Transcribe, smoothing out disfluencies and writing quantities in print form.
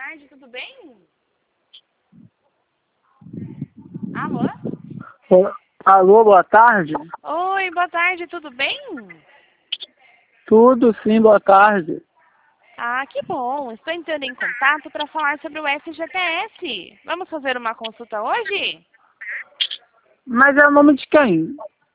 tarde, tudo bem? Alô? Alô, boa tarde? Oi, boa tarde, tudo bem? Tudo sim, boa tarde. Ah, que bom. Estou entrando em contato para falar sobre o FGTS. Vamos fazer uma consulta hoje? Mas é o nome de quem?